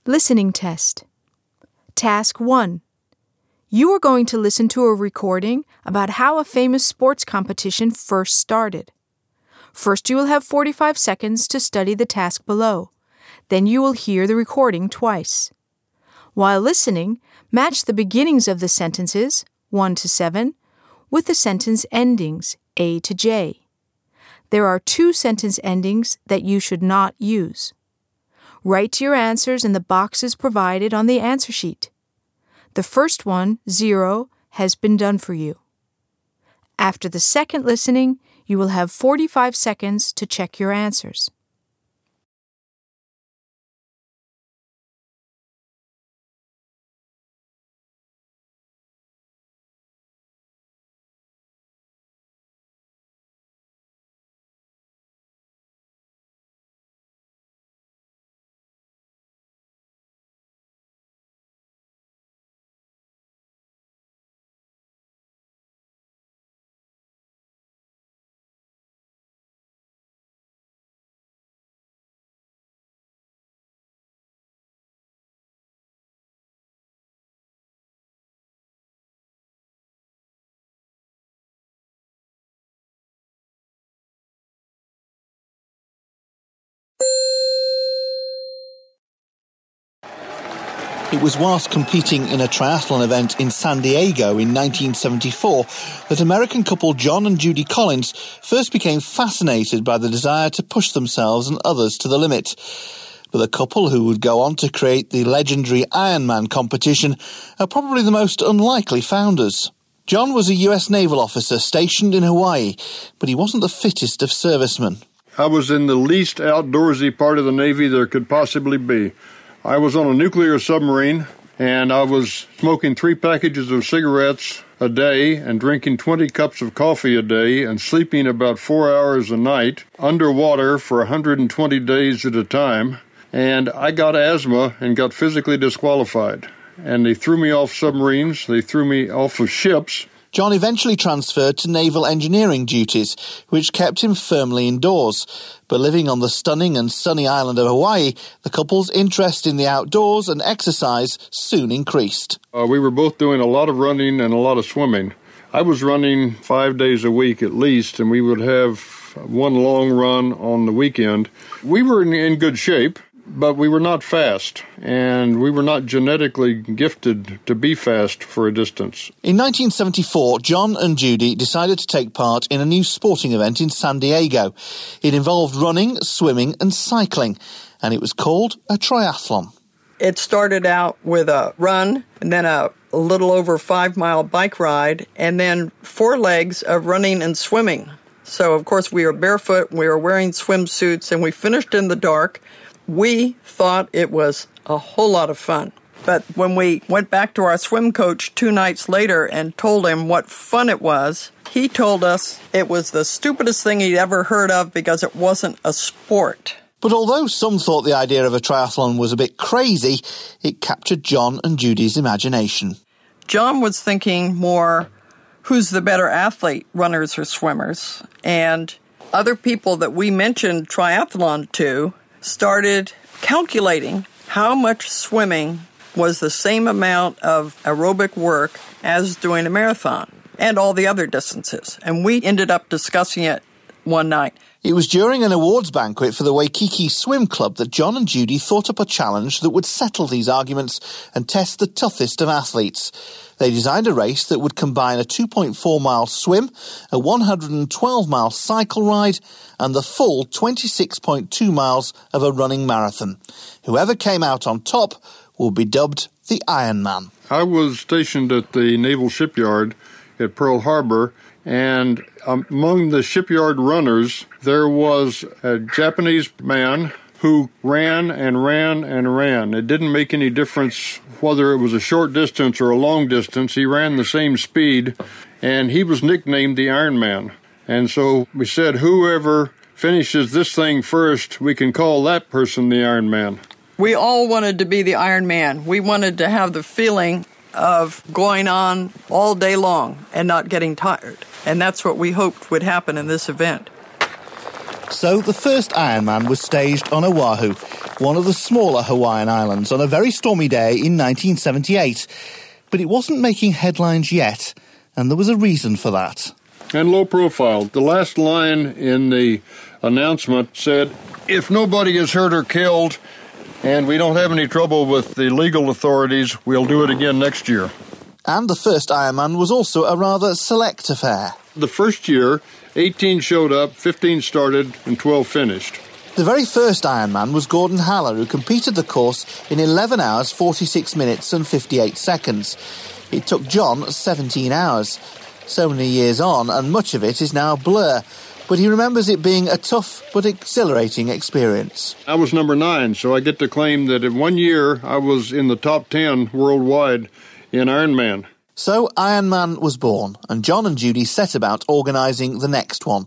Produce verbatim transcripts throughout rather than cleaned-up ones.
Listening test. Task one. You are going to listen to a recording about how a famous sports competition first started. First, you will have forty-five seconds to study the task below. Then you will hear the recording twice. While listening, match the beginnings of the sentences, one to seven, with the sentence endings, A to J. There are two sentence endings that you should not use. Write your answers in the boxes provided on the answer sheet. The first one, zero, has been done for you. After the second listening, you will have forty-five seconds to check your answers. It was whilst competing in a triathlon event in San Diego in nineteen seventy-four that American couple John and Judy Collins first became fascinated by the desire to push themselves and others to the limit. But the couple, who would go on to create the legendary Ironman competition, are probably the most unlikely founders. John was a U S naval officer stationed in Hawaii, but he wasn't the fittest of servicemen. I was in the least outdoorsy part of the Navy there could possibly be. I was on a nuclear submarine, and I was smoking three packages of cigarettes a day and drinking twenty cups of coffee a day and sleeping about four hours a night underwater for one hundred twenty days at a time. And I got asthma and got physically disqualified. And they threw me off submarines. They threw me off of ships. John eventually transferred to naval engineering duties, which kept him firmly indoors. But living on the stunning and sunny island of Hawaii, the couple's interest in the outdoors and exercise soon increased. Uh, we were both doing a lot of running and a lot of swimming. I was running five days a week at least, and we would have one long run on the weekend. We were in, in good shape, but we were not fast, and we were not genetically gifted to be fast for a distance. In nineteen seventy-four, John and Judy decided to take part in a new sporting event in San Diego. It involved running, swimming and cycling, and it was called a triathlon. It started out with a run, and then a, a little over five-mile bike ride, and then four legs of running and swimming. So, of course, we were barefoot, we were wearing swimsuits, and we finished in the dark. We thought it was a whole lot of fun. But when we went back to our swim coach two nights later and told him what fun it was, he told us it was the stupidest thing he'd ever heard of because it wasn't a sport. But although some thought the idea of a triathlon was a bit crazy, it captured John and Judy's imagination. John was thinking more, who's the better athlete, runners or swimmers? And other people that we mentioned triathlon to started calculating how much swimming was the same amount of aerobic work as doing a marathon and all the other distances. And we ended up discussing it one night. It was during an awards banquet for the Waikiki Swim Club that John and Judy thought up a challenge that would settle these arguments and test the toughest of athletes. They designed a race that would combine a two point four mile swim, a one hundred twelve mile cycle ride, and the full twenty-six point two miles of a running marathon. Whoever came out on top would be dubbed the Ironman. I was stationed at the Naval Shipyard at Pearl Harbor, and among the shipyard runners, there was a Japanese man who ran and ran and ran. It didn't make any difference whether it was a short distance or a long distance. He ran the same speed, and he was nicknamed the Iron Man. And so we said, whoever finishes this thing first, we can call that person the Iron Man. We all wanted to be the Iron Man. We wanted to have the feeling of going on all day long and not getting tired. And that's what we hoped would happen in this event. So the first Ironman was staged on Oahu, one of the smaller Hawaiian Islands, on a very stormy day in nineteen seventy-eight. But it wasn't making headlines yet, and there was a reason for that. And low profile. The last line in the announcement said, if nobody is hurt or killed and we don't have any trouble with the legal authorities, we'll do it again next year. And the first Ironman was also a rather select affair. The first year, eighteen showed up, fifteen started, and twelve finished. The very first Ironman was Gordon Haller, who completed the course in eleven hours, forty-six minutes and fifty-eight seconds. It took John seventeen hours. So many years on, and much of it is now blur. But he remembers it being a tough but exhilarating experience. I was number nine, so I get to claim that in one year I was in the top ten worldwide in Ironman. So Ironman was born, and John and Judy set about organising the next one.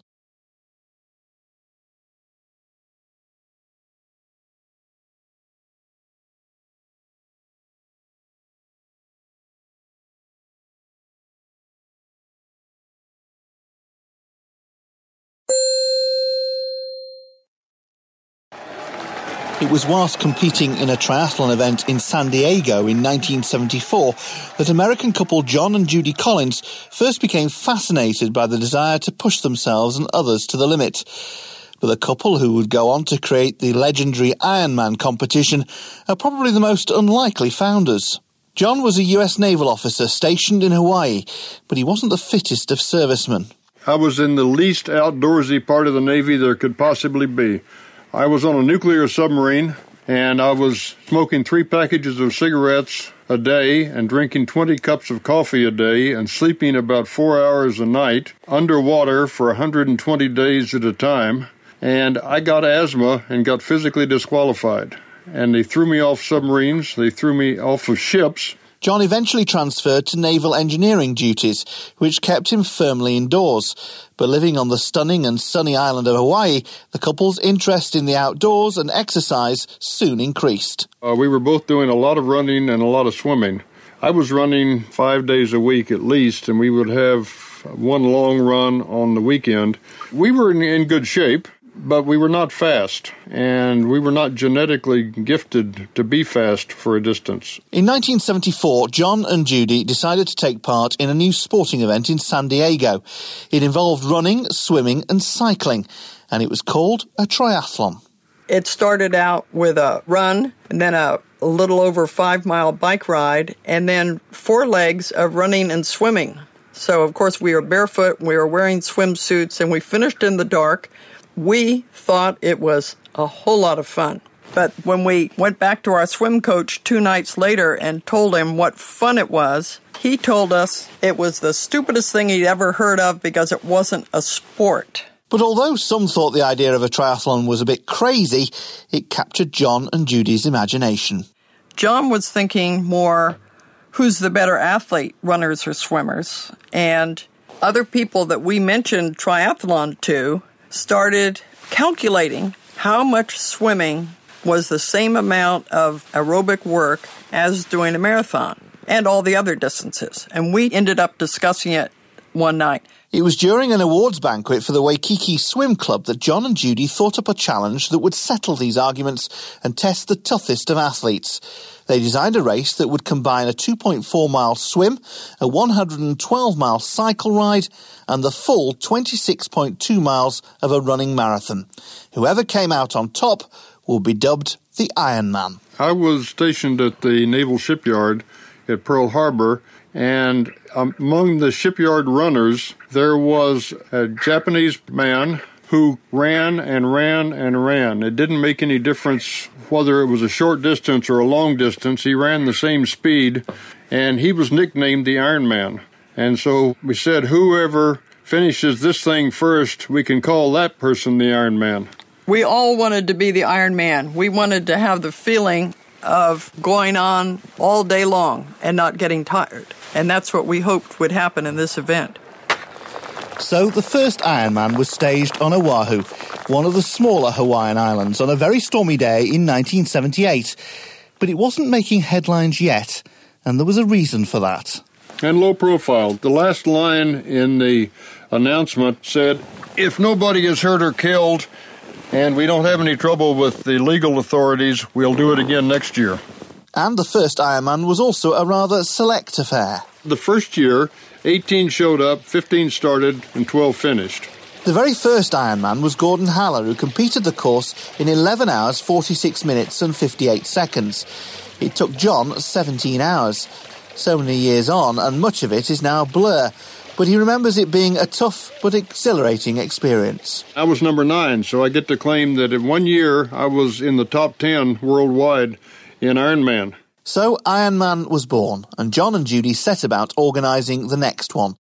It was whilst competing in a triathlon event in San Diego in nineteen seventy-four that American couple John and Judy Collins first became fascinated by the desire to push themselves and others to the limit. But the couple, who would go on to create the legendary Ironman competition, are probably the most unlikely founders. John was a U S naval officer stationed in Hawaii, but he wasn't the fittest of servicemen. I was in the least outdoorsy part of the Navy there could possibly be. I was on a nuclear submarine, and I was smoking three packages of cigarettes a day and drinking twenty cups of coffee a day and sleeping about four hours a night underwater for one hundred twenty days at a time. And I got asthma and got physically disqualified. And they threw me off submarines. They threw me off of ships. John eventually transferred to naval engineering duties, which kept him firmly indoors. But living on the stunning and sunny island of Hawaii, the couple's interest in the outdoors and exercise soon increased. Uh, we were both doing a lot of running and a lot of swimming. I was running five days a week at least, and we would have one long run on the weekend. We were in, in good shape, but we were not fast, and we were not genetically gifted to be fast for a distance. In nineteen seventy-four, John and Judy decided to take part in a new sporting event in San Diego. It involved running, swimming and cycling, and it was called a triathlon. It started out with a run, and then a, a little over five-mile bike ride, and then four legs of running and swimming. So, of course, we were barefoot, we were wearing swimsuits, and we finished in the dark. We thought it was a whole lot of fun. But when we went back to our swim coach two nights later and told him what fun it was, he told us it was the stupidest thing he'd ever heard of because it wasn't a sport. But although some thought the idea of a triathlon was a bit crazy, it captured John and Judy's imagination. John was thinking more, who's the better athlete, runners or swimmers? And other people that we mentioned triathlon to started calculating how much swimming was the same amount of aerobic work as doing a marathon and all the other distances. And we ended up discussing it one night. It was during an awards banquet for the Waikiki Swim Club that John and Judy thought up a challenge that would settle these arguments and test the toughest of athletes. They designed a race that would combine a two point four mile swim, a one hundred twelve mile cycle ride, and the full twenty-six point two miles of a running marathon. Whoever came out on top would be dubbed the Ironman. I was stationed at the Naval Shipyard at Pearl Harbor, and among the shipyard runners, there was a Japanese man who ran and ran and ran. It didn't make any difference whether it was a short distance or a long distance. He ran the same speed, and he was nicknamed the Iron Man. And so we said, whoever finishes this thing first, we can call that person the Iron Man. We all wanted to be the Iron Man. We wanted to have the feeling of going on all day long and not getting tired. And that's what we hoped would happen in this event. So the first Ironman was staged on Oahu, one of the smaller Hawaiian Islands, on a very stormy day in nineteen seventy-eight. But it wasn't making headlines yet, and there was a reason for that. And low profile. The last line in the announcement said, if nobody is hurt or killed and we don't have any trouble with the legal authorities. We'll do it again next year. And the first Ironman was also a rather select affair. The first year, eighteen showed up, fifteen started, and twelve finished. The very first Ironman was Gordon Haller, who completed the course in eleven hours, forty-six minutes and fifty-eight seconds. It took John seventeen hours. So many years on, and much of it is now a blur. But he remembers it being a tough but exhilarating experience. I was number nine, so I get to claim that in one year I was in the top ten worldwide in Ironman. So Ironman was born, and John and Judy set about organising the next one.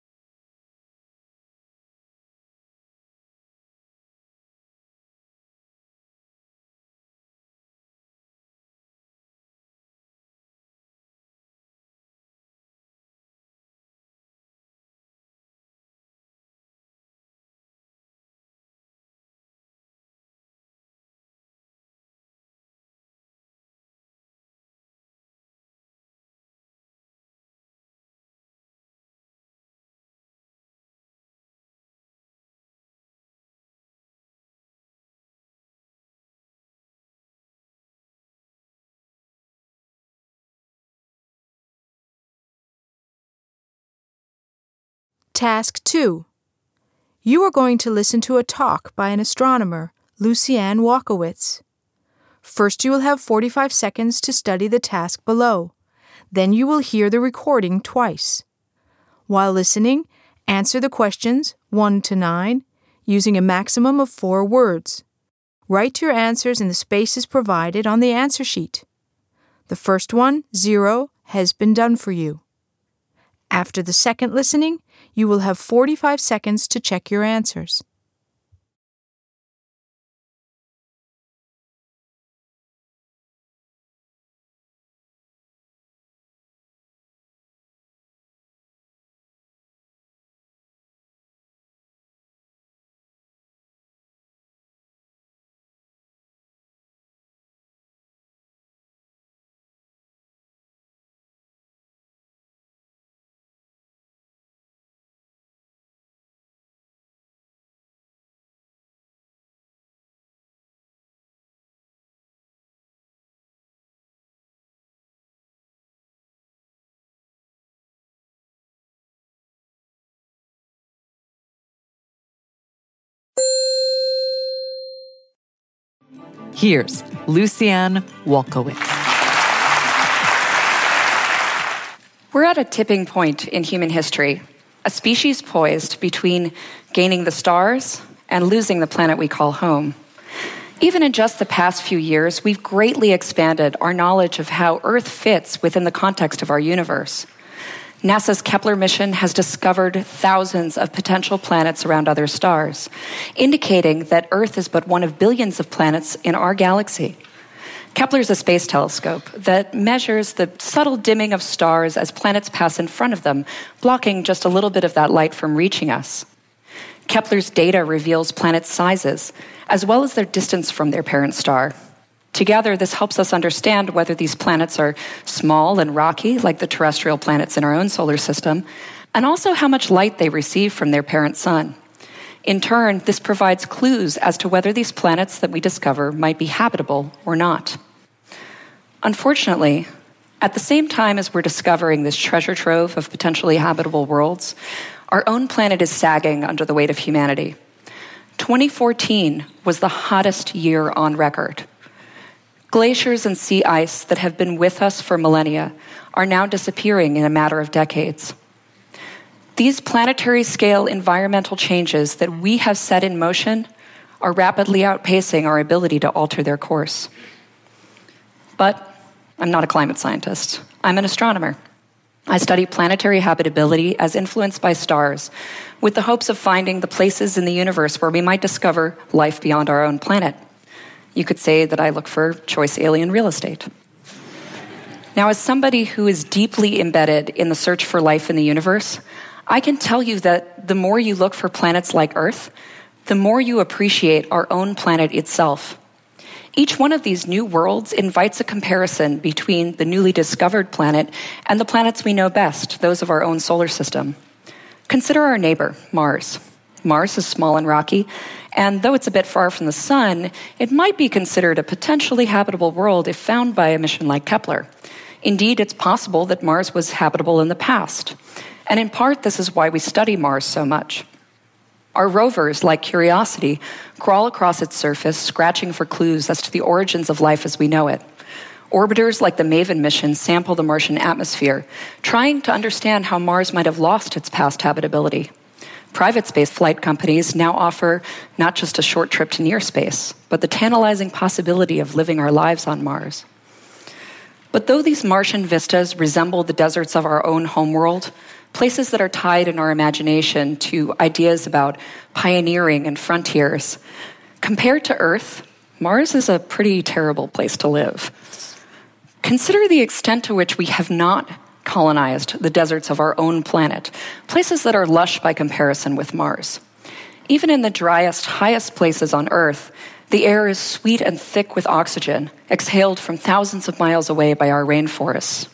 Task two. You are going to listen to a talk by an astronomer, Lucianne Walkowitz. First, you will have forty-five seconds to study the task below. Then you will hear the recording twice. While listening, answer the questions one to nine using a maximum of four words. Write your answers in the spaces provided on the answer sheet. The first one, zero, has been done for you. After the second listening, you will have forty-five seconds to check your answers. Here's Lucianne Walkowitz. We're at a tipping point in human history, a species poised between gaining the stars and losing the planet we call home. Even in just the past few years, we've greatly expanded our knowledge of how Earth fits within the context of our universe. NASA's Kepler mission has discovered thousands of potential planets around other stars, indicating that Earth is but one of billions of planets in our galaxy. Kepler is a space telescope that measures the subtle dimming of stars as planets pass in front of them, blocking just a little bit of that light from reaching us. Kepler's data reveals planet sizes, as well as their distance from their parent star. Together, this helps us understand whether these planets are small and rocky, like the terrestrial planets in our own solar system, and also how much light they receive from their parent sun. In turn, this provides clues as to whether these planets that we discover might be habitable or not. Unfortunately, at the same time as we're discovering this treasure trove of potentially habitable worlds, our own planet is sagging under the weight of humanity. twenty fourteen was the hottest year on record. Glaciers and sea ice that have been with us for millennia are now disappearing in a matter of decades. These planetary-scale environmental changes that we have set in motion are rapidly outpacing our ability to alter their course. But I'm not a climate scientist. I'm an astronomer. I study planetary habitability as influenced by stars, with the hopes of finding the places in the universe where we might discover life beyond our own planet. You could say that I look for choice alien real estate. Now, as somebody who is deeply embedded in the search for life in the universe, I can tell you that the more you look for planets like Earth, the more you appreciate our own planet itself. Each one of these new worlds invites a comparison between the newly discovered planet and the planets we know best, those of our own solar system. Consider our neighbor, Mars. Mars is small and rocky, and though it's a bit far from the sun, it might be considered a potentially habitable world if found by a mission like Kepler. Indeed, it's possible that Mars was habitable in the past. And in part, this is why we study Mars so much. Our rovers, like Curiosity, crawl across its surface, scratching for clues as to the origins of life as we know it. Orbiters like the MAVEN mission sample the Martian atmosphere, trying to understand how Mars might have lost its past habitability. Private space flight companies now offer not just a short trip to near space, but the tantalizing possibility of living our lives on Mars. But though these Martian vistas resemble the deserts of our own homeworld, places that are tied in our imagination to ideas about pioneering and frontiers, compared to Earth, Mars is a pretty terrible place to live. Consider the extent to which we have not colonized the deserts of our own planet, places that are lush by comparison with Mars. Even in the driest, highest places on Earth, the air is sweet and thick with oxygen, exhaled from thousands of miles away by our rainforests.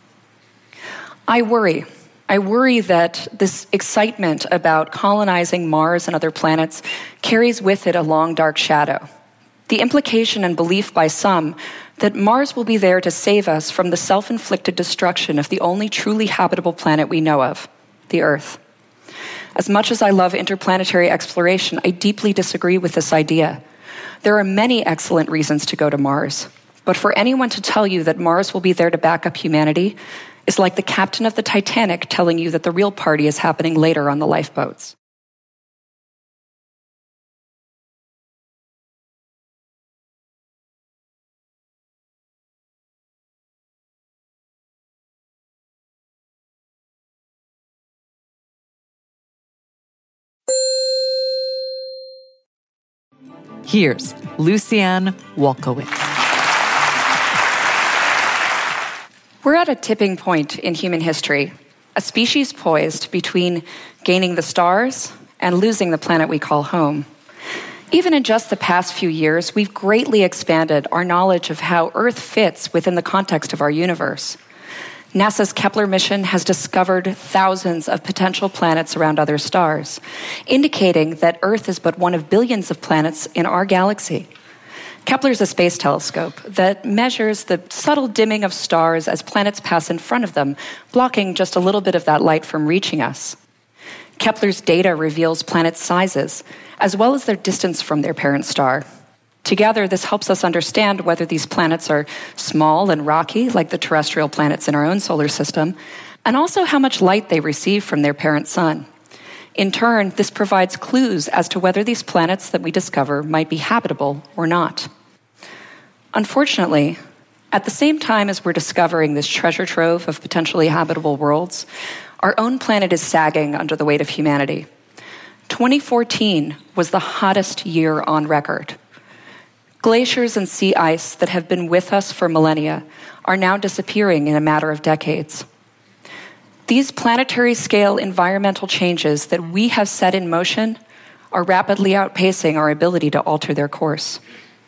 I worry. I worry that this excitement about colonizing Mars and other planets carries with it a long, dark shadow. The implication and belief by some that Mars will be there to save us from the self-inflicted destruction of the only truly habitable planet we know of, the Earth. As much as I love interplanetary exploration, I deeply disagree with this idea. There are many excellent reasons to go to Mars, but for anyone to tell you that Mars will be there to back up humanity is like the captain of the Titanic telling you that the real party is happening later on the lifeboats. Here's Lucianne Walkowicz. We're at a tipping point in human history, a species poised between gaining the stars and losing the planet we call home. Even in just the past few years, we've greatly expanded our knowledge of how Earth fits within the context of our universe. NASA's Kepler mission has discovered thousands of potential planets around other stars, indicating that Earth is but one of billions of planets in our galaxy. Kepler is a space telescope that measures the subtle dimming of stars as planets pass in front of them, blocking just a little bit of that light from reaching us. Kepler's data reveals planet sizes, as well as their distance from their parent star. Together, this helps us understand whether these planets are small and rocky, like the terrestrial planets in our own solar system, and also how much light they receive from their parent sun. In turn, this provides clues as to whether these planets that we discover might be habitable or not. Unfortunately, at the same time as we're discovering this treasure trove of potentially habitable worlds, our own planet is sagging under the weight of humanity. twenty fourteen was the hottest year on record. Glaciers and sea ice that have been with us for millennia are now disappearing in a matter of decades. These planetary-scale environmental changes that we have set in motion are rapidly outpacing our ability to alter their course.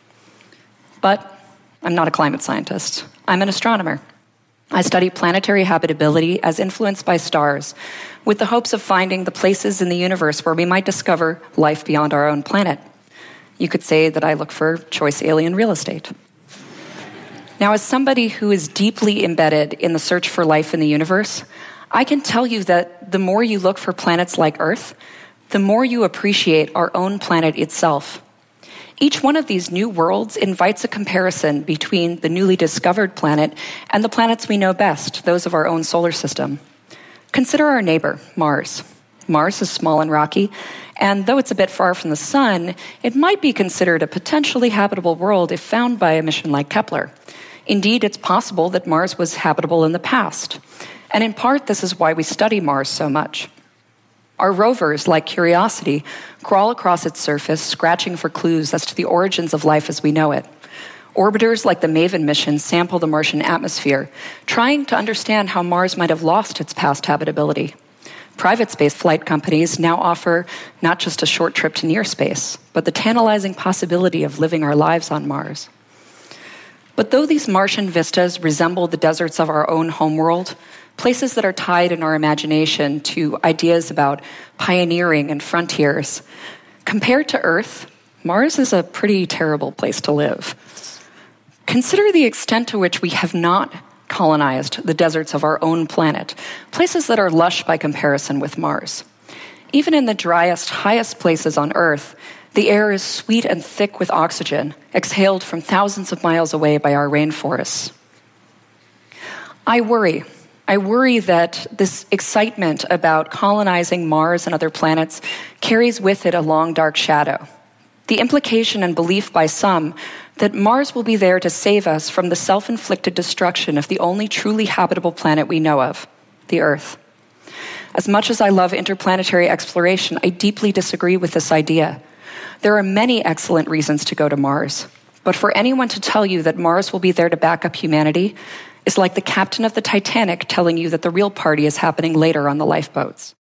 But I'm not a climate scientist. I'm an astronomer. I study planetary habitability as influenced by stars, with the hopes of finding the places in the universe where we might discover life beyond our own planet. You could say that I look for choice alien real estate. Now, as somebody who is deeply embedded in the search for life in the universe, I can tell you that the more you look for planets like Earth, the more you appreciate our own planet itself. Each one of these new worlds invites a comparison between the newly discovered planet and the planets we know best, those of our own solar system. Consider our neighbor, Mars. Mars is small and rocky, and though it's a bit far from the sun, it might be considered a potentially habitable world if found by a mission like Kepler. Indeed, it's possible that Mars was habitable in the past. And in part, this is why we study Mars so much. Our rovers, like Curiosity, crawl across its surface, scratching for clues as to the origins of life as we know it. Orbiters like the MAVEN mission sample the Martian atmosphere, trying to understand how Mars might have lost its past habitability. Private space flight companies now offer not just a short trip to near space, but the tantalizing possibility of living our lives on Mars. But though these Martian vistas resemble the deserts of our own homeworld, places that are tied in our imagination to ideas about pioneering and frontiers. Compared to Earth, Mars is a pretty terrible place to live. Consider the extent to which we have not colonized the deserts of our own planet, places that are lush by comparison with Mars. Even in the driest, highest places on Earth, the air is sweet and thick with oxygen, exhaled from thousands of miles away by our rainforests. I worry. I worry that this excitement about colonizing Mars and other planets carries with it a long, dark shadow. The implication and belief by some that Mars will be there to save us from the self-inflicted destruction of the only truly habitable planet we know of, the Earth. As much as I love interplanetary exploration, I deeply disagree with this idea. There are many excellent reasons to go to Mars, but for anyone to tell you that Mars will be there to back up humanity is like the captain of the Titanic telling you that the real party is happening later on the lifeboats.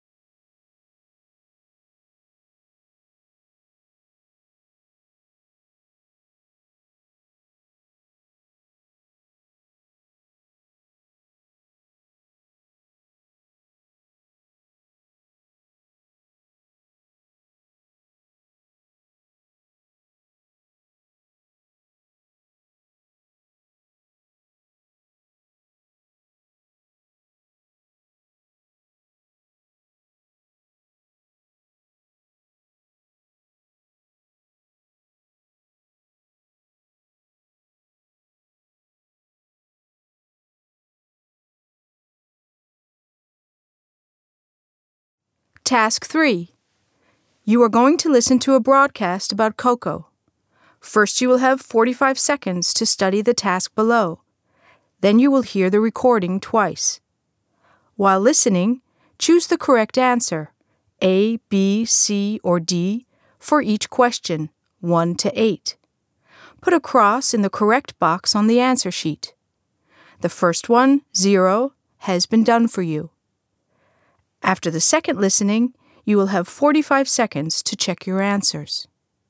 Task three. You are going to listen to a broadcast about cocoa. First, you will have forty-five seconds to study the task below. Then you will hear the recording twice. While listening, choose the correct answer, A, B, C, or D, for each question, one to eight. Put a cross in the correct box on the answer sheet. The first one, zero, has been done for you. After the second listening, you will have forty-five seconds to check your answers.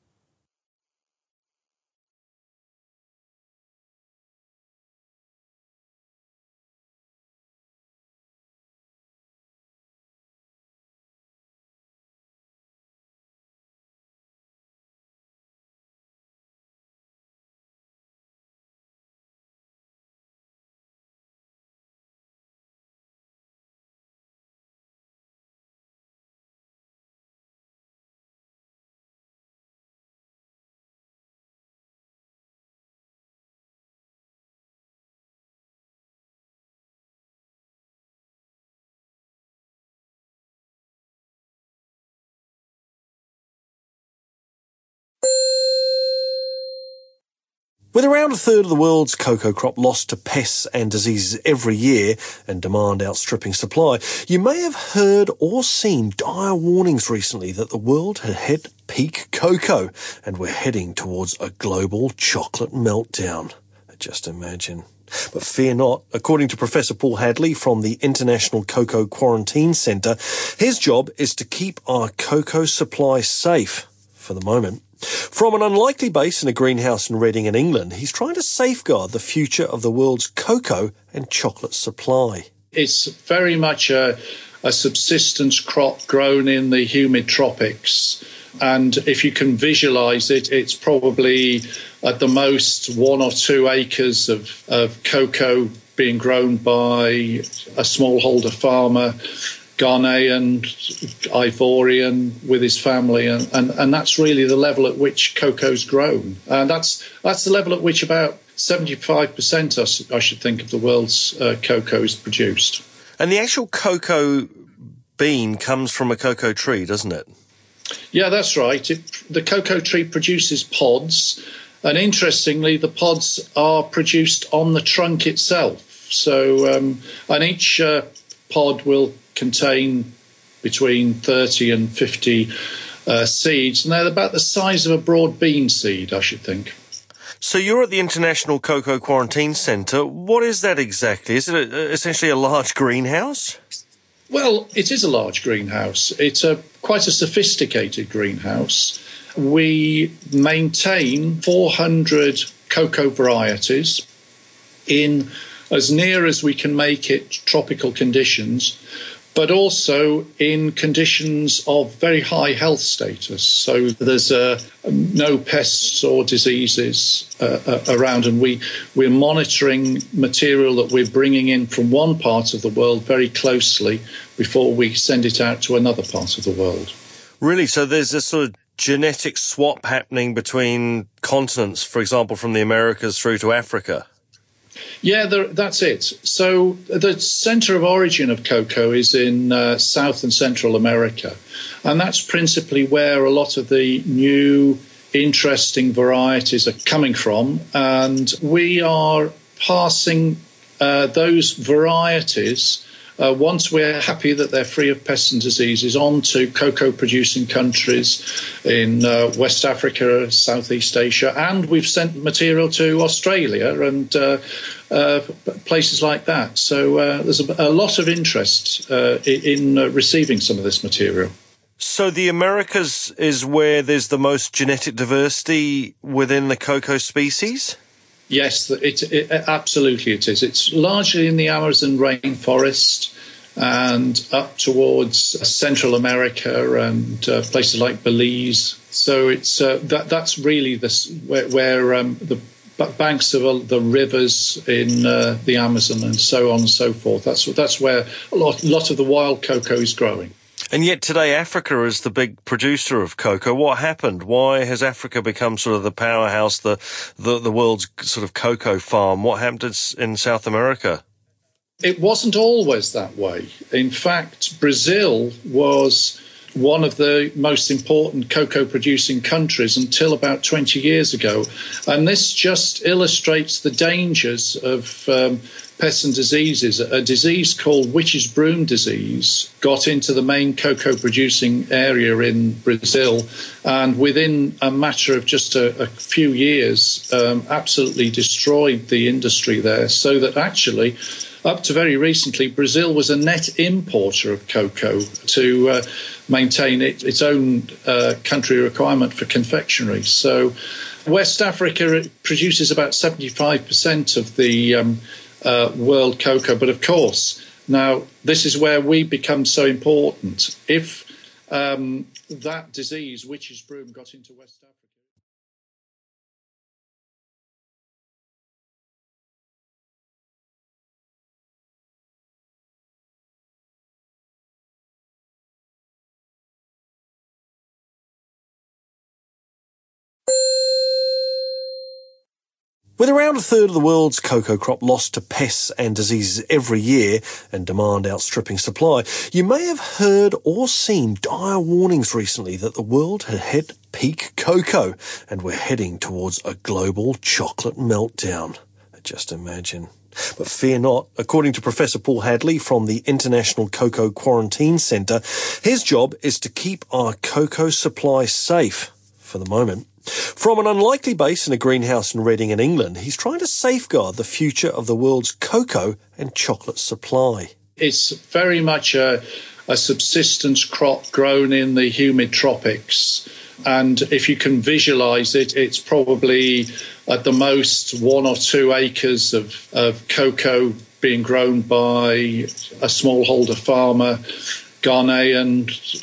With around a third of the world's cocoa crop lost to pests and diseases every year and demand outstripping supply, you may have heard or seen dire warnings recently that the world had hit peak cocoa and we're heading towards a global chocolate meltdown. Just imagine. But fear not. According to Professor Paul Hadley from the International Cocoa Quarantine Centre, his job is to keep our cocoa supply safe for the moment. From an unlikely base in a greenhouse in Reading in England, he's trying to safeguard the future of the world's cocoa and chocolate supply. It's very much a, a subsistence crop grown in the humid tropics. And if you can visualise it, it's probably at the most one or two acres of, of cocoa being grown by a smallholder farmer, Ghanaian, Ivorian, with his family, and, and, and that's really the level at which cocoa's grown. And that's that's the level at which about seventy-five percent, I, I should think, of the world's uh, cocoa is produced. And the actual cocoa bean comes from a cocoa tree, doesn't it? Yeah, that's right. It, the cocoa tree produces pods, and interestingly, the pods are produced on the trunk itself. So, um, and each uh, pod will contain between thirty and fifty uh, seeds, and they're about the size of a broad bean seed, I should think. So you're at the International Cocoa Quarantine Centre. What is that exactly? Is it a, essentially a large greenhouse? Well, it is a large greenhouse. It's a quite a sophisticated greenhouse. We maintain four hundred cocoa varieties in as near as we can make it tropical conditions, but also in conditions of very high health status. So there's uh, no pests or diseases uh, uh, around, and we, we're monitoring material that we're bringing in from one part of the world very closely before we send it out to another part of the world. Really? So there's a sort of genetic swap happening between continents, for example, from the Americas through to Africa? Yeah, there, that's it. So the centre of origin of cocoa is in uh, South and Central America, and that's principally where a lot of the new, interesting varieties are coming from, and we are passing uh, those varieties, Uh, once we're happy that they're free of pests and diseases, on to cocoa-producing countries in uh, West Africa, Southeast Asia, and we've sent material to Australia and uh, uh, places like that. So uh, there's a, a lot of interest uh, in uh, receiving some of this material. So the Americas is where there's the most genetic diversity within the cocoa species? Yes, it, it, absolutely it is. It's largely in the Amazon rainforest and up towards Central America and uh, places like Belize. So it's uh, that that's really this where, where um, the banks of the rivers in uh, the Amazon and so on and so forth. That's that's where a lot, lot of the wild cocoa is growing. And yet today Africa is the big producer of cocoa. What happened? Why has Africa become sort of the powerhouse, the, the, the world's sort of cocoa farm? What happened in South America? It wasn't always that way. In fact, Brazil was one of the most important cocoa-producing countries until about twenty years ago. And this just illustrates the dangers of um, pests and diseases. A disease called witch's broom disease got into the main cocoa-producing area in Brazil, and within a matter of just a, a few years, um, absolutely destroyed the industry there, so that actually, up to very recently, Brazil was a net importer of cocoa to uh, maintain it, its own uh, country requirement for confectionery. So West Africa produces about seventy-five percent of the um, uh, world cocoa. But of course, now this is where we become so important. If um, that disease, witch's broom, got into West Africa, With around a third of the world's cocoa crop lost to pests and diseases every year and demand outstripping supply, you may have heard or seen dire warnings recently that the world had hit peak cocoa and we're heading towards a global chocolate meltdown. Just imagine. But fear not. According to Professor Paul Hadley from the International Cocoa Quarantine Centre, his job is to keep our cocoa supply safe for the moment. From an unlikely base in a greenhouse in Reading in England, he's trying to safeguard the future of the world's cocoa and chocolate supply. It's very much a, a subsistence crop grown in the humid tropics. And if you can visualise it, it's probably at the most one or two acres of, of cocoa being grown by a smallholder farmer, Ghanaian,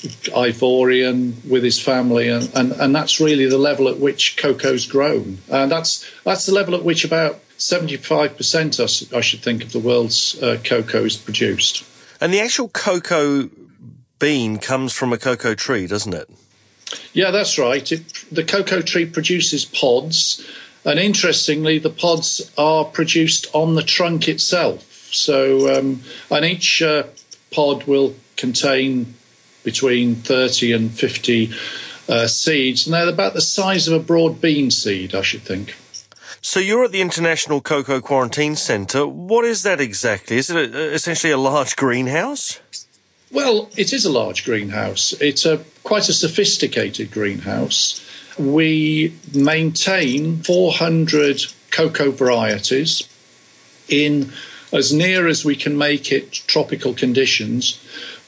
Ivorian, with his family, and, and, and that's really the level at which cocoa's grown. And that's that's the level at which about seventy-five percent, I should think, of the world's uh, cocoa is produced. And the actual cocoa bean comes from a cocoa tree, doesn't it? Yeah, that's right. It, the cocoa tree produces pods, and interestingly, the pods are produced on the trunk itself. So, um, and each uh, pod will contain between thirty and fifty uh, seeds, and they're about the size of a broad bean seed, I should think. So you're at the International Cocoa Quarantine Centre. What is that exactly? Is it a, essentially a large greenhouse? Well, it is a large greenhouse. It's a quite a sophisticated greenhouse. We maintain four hundred cocoa varieties in as near as we can make it tropical conditions,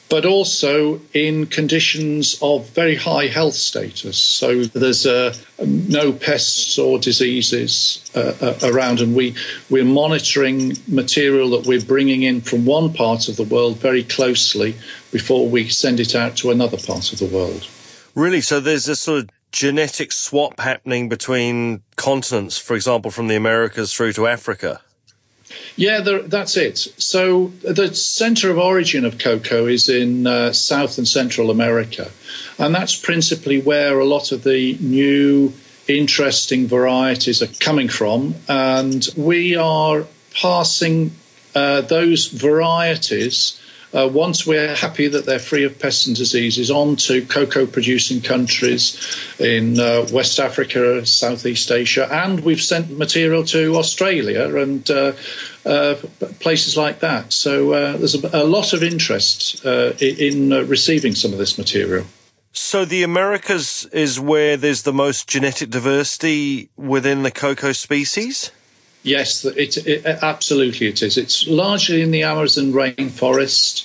but also in conditions of very high health status. So there's uh, no pests or diseases uh, uh, around, and we, we're monitoring material that we're bringing in from one part of the world very closely before we send it out to another part of the world. Really? So there's a sort of genetic swap happening between continents, for example, from the Americas through to Africa? Yeah, there, that's it. So the centre of origin of cocoa is in uh, South and Central America, and that's principally where a lot of the new, interesting varieties are coming from. And we are passing uh, those varieties, uh, once we're happy that they're free of pests and diseases, on to cocoa-producing countries in uh, West Africa, Southeast Asia, and we've sent material to Australia and uh, uh, places like that. So uh, there's a, a lot of interest uh, in uh, receiving some of this material. So the Americas is where there's the most genetic diversity within the cocoa species? Yes, it, it, absolutely it is. It's largely in the Amazon rainforest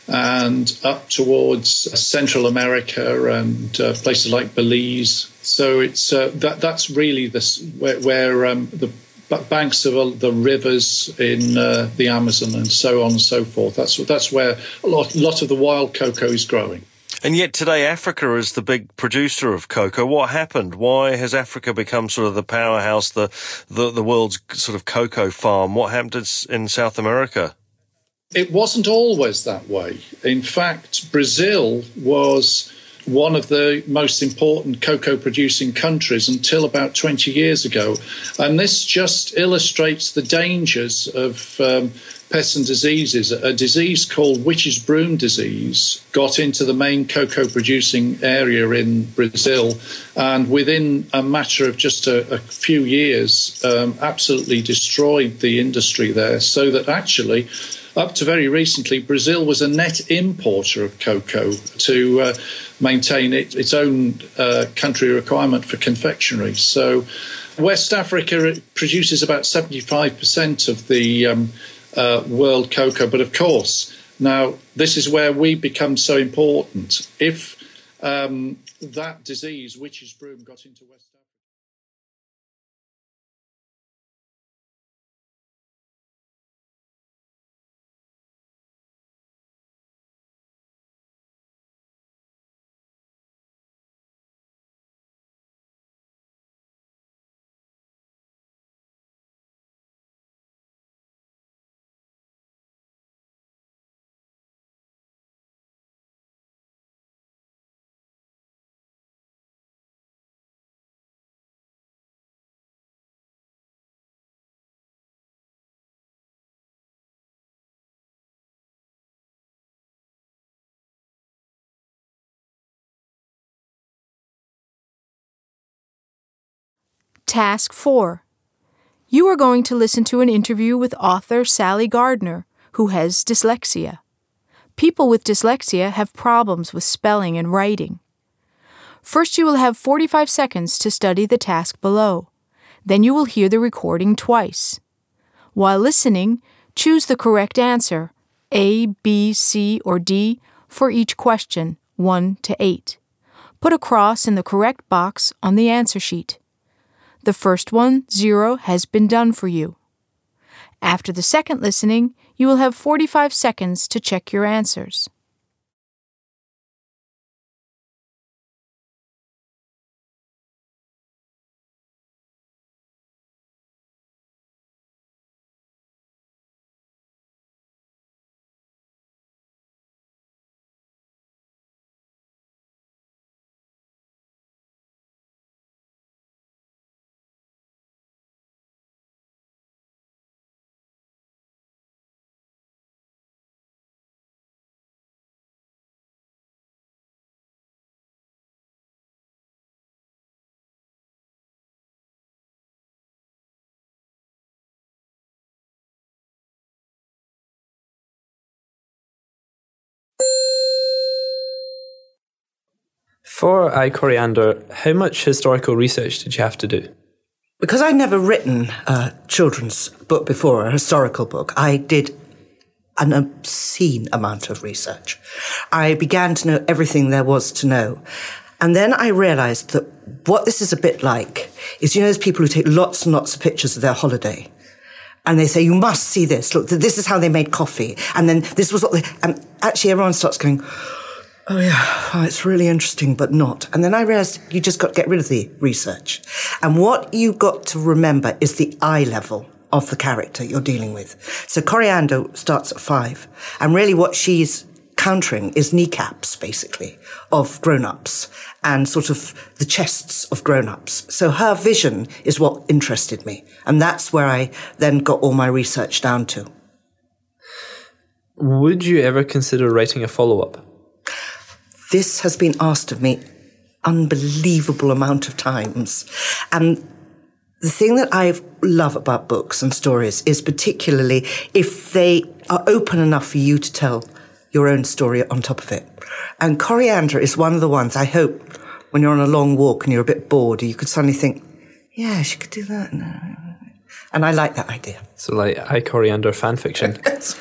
and up towards Central America and uh, places like Belize. So it's uh, that that's really this where, where um, the banks of the rivers in uh, the Amazon and so on and so forth. That's that's where a lot, lot of the wild cocoa is growing. And yet today Africa is the big producer of cocoa. What happened? Why has Africa become sort of the powerhouse, the, the, the world's sort of cocoa farm? What happened in South America? It wasn't always that way. In fact, Brazil was one of the most important cocoa-producing countries until about twenty years ago. And this just illustrates the dangers of um, pests and diseases. A disease called witch's broom disease got into the main cocoa-producing area in Brazil, and within a matter of just a, a few years, um, absolutely destroyed the industry there, so that actually, up to very recently, Brazil was a net importer of cocoa to uh, maintain it, its own uh, country requirement for confectionery. So West Africa produces about seventy-five percent of the um, uh, world cocoa. But of course, now this is where we become so important. If um, that disease, witch's broom, got into West Africa, Task four. You are going to listen to an interview with author Sally Gardner, who has dyslexia. People with dyslexia have problems with spelling and writing. First, you will have forty-five seconds to study the task below. Then you will hear the recording twice. While listening, choose the correct answer, A, B, C, or D, for each question, one to eight. Put a cross in the correct box on the answer sheet. The first one, zero, has been done for you. After the second listening, you will have forty-five seconds to check your answers. For I, Coriander, how much historical research did you have to do? Because I'd never written a children's book before, a historical book, I did an obscene amount of research. I began to know everything there was to know. And then I realized that what this is a bit like is, you know, those people who take lots and lots of pictures of their holiday. And they say, you must see this. Look, this is how they made coffee. And then this was what they... And actually everyone starts going, oh yeah, oh, it's really interesting, but not. And then I realized you just got to get rid of the research. And what you got to remember is the eye level of the character you're dealing with. So Coriander starts at five. And really what she's countering is kneecaps, basically, of grown-ups and sort of the chests of grown-ups. So her vision is what interested me. And that's where I then got all my research down to. Would you ever consider writing a follow-up? This has been asked of me unbelievable amount of times. And the thing that I love about books and stories is particularly if they are open enough for you to tell your own story on top of it. And Coriander is one of the ones I hope when you're on a long walk and you're a bit bored, you could suddenly think, yeah, she could do that. And I like that idea. So like I Coriander fan fiction.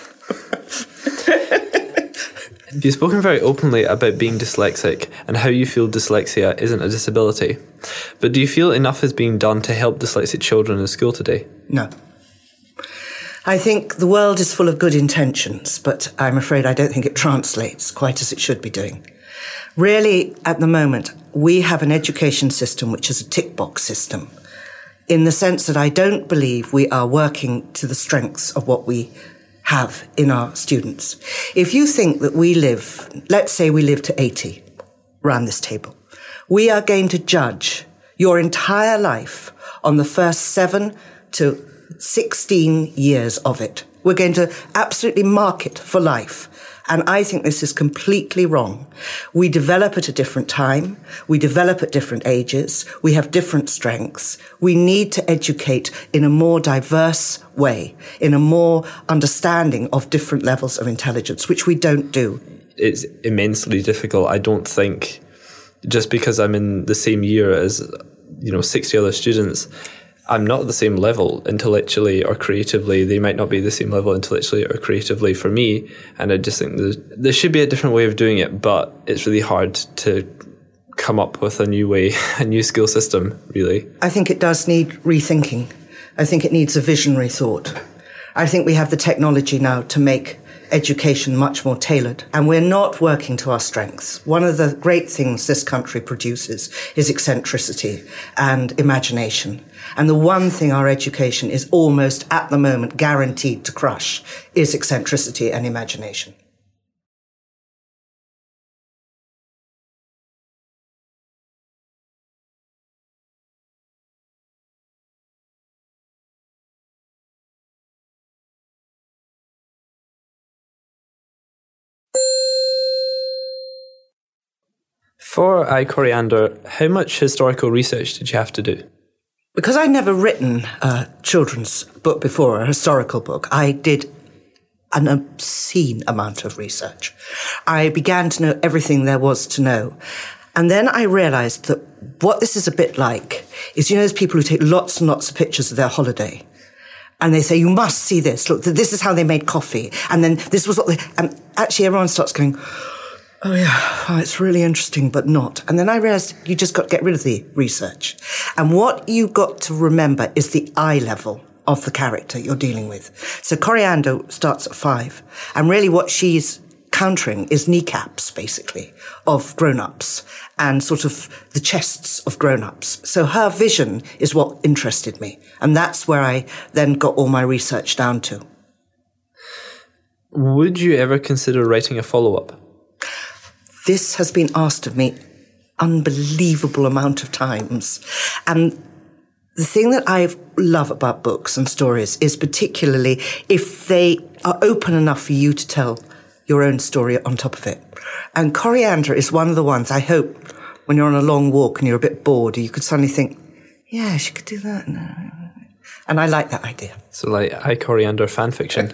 You've spoken very openly about being dyslexic and how you feel dyslexia isn't a disability. But do you feel enough is being done to help dyslexic children in school today? No. I think the world is full of good intentions, but I'm afraid I don't think it translates quite as it should be doing. Really, at the moment, we have an education system which is a tick box system, in the sense that I don't believe we are working to the strengths of what we have in our students. If you think that we live, let's say we live to eighty around this table, we are going to judge your entire life on the first seven to sixteen years of it. We're going to absolutely mark it for life. And I think this is completely wrong. We develop at a different time. We develop at different ages. We have different strengths. We need to educate in a more diverse way, in a more understanding of different levels of intelligence, which we don't do. It's immensely difficult. I don't think just because I'm in the same year as, you know, sixty other students, I'm not at the same level intellectually or creatively. They might not be the same level intellectually or creatively for me. And I just think there's, there should be a different way of doing it, but it's really hard to come up with a new way, a new skill system, really. I think it does need rethinking. I think it needs a visionary thought. I think we have the technology now to make education much more tailored, and we're not working to our strengths. One of the great things this country produces is eccentricity and imagination. And the one thing our education is almost at the moment guaranteed to crush is eccentricity and imagination. For I Coriander, how much historical research did you have to do? Because I'd never written a children's book before, a historical book, I did an obscene amount of research. I began to know everything there was to know. And then I realized that what this is a bit like is, you know, those people who take lots and lots of pictures of their holiday. And they say, you must see this. Look, this is how they made coffee. And then this was what they... And actually everyone starts going, oh yeah, oh, it's really interesting, but not. And then I realized you just got to get rid of the research. And what you got to remember is the eye level of the character you're dealing with. So Coriander starts at five. And really what she's countering is kneecaps, basically, of grown-ups and sort of the chests of grown-ups. So her vision is what interested me. And that's where I then got all my research down to. Would you ever consider writing a follow-up? This has been asked of me unbelievable amount of times. And the thing that I love about books and stories is particularly if they are open enough for you to tell your own story on top of it. And Coriander is one of the ones I hope when you're on a long walk and you're a bit bored, you could suddenly think, yeah, she could do that. And I like that idea. So like I Coriander fan fiction.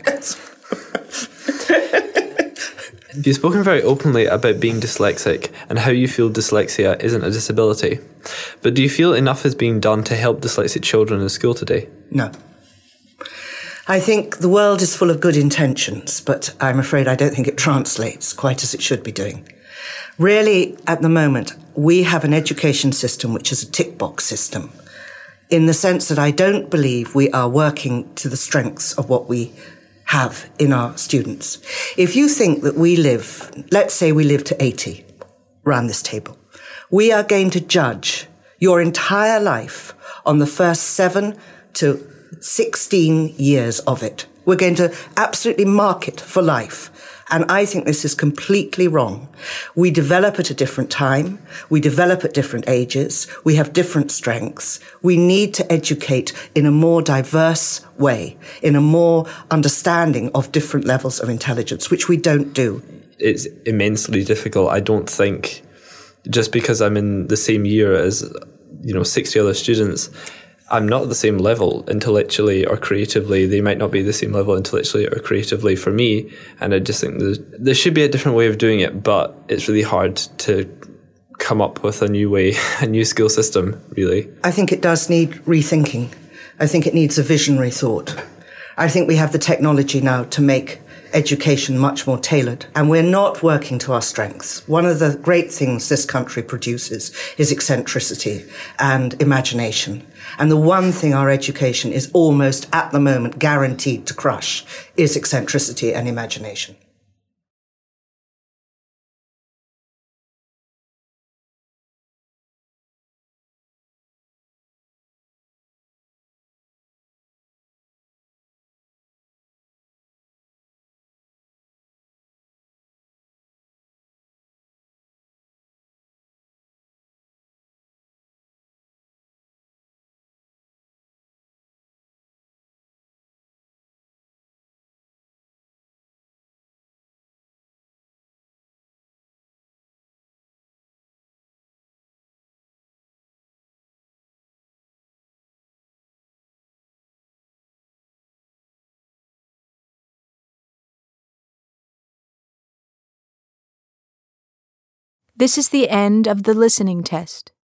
You've spoken very openly about being dyslexic and how you feel dyslexia isn't a disability. But do you feel enough is being done to help dyslexic children in school today? No. I think the world is full of good intentions, but I'm afraid I don't think it translates quite as it should be doing. Really, at the moment, we have an education system which is a tick box system, in the sense that I don't believe we are working to the strengths of what we have in our students. If you think that we live, let's say we live to eighty around this table, we are going to judge your entire life on the first seven to sixteen years of it. We're going to absolutely mark it for life. And I think this is completely wrong. We develop at a different time. We develop at different ages. We have different strengths. We need to educate in a more diverse way, in a more understanding of different levels of intelligence, which we don't do. It's immensely difficult. I don't think just because I'm in the same year as, you know, sixty other students, I'm not at the same level intellectually or creatively. They might not be the same level intellectually or creatively for me. And I just think there's, there should be a different way of doing it, but it's really hard to come up with a new way, a new skill system, really. I think it does need rethinking. I think it needs a visionary thought. I think we have the technology now to make education much more tailored, and we're not working to our strengths. One of the great things this country produces is eccentricity and imagination. And the one thing our education is almost at the moment guaranteed to crush is eccentricity and imagination. This is the end of the listening test.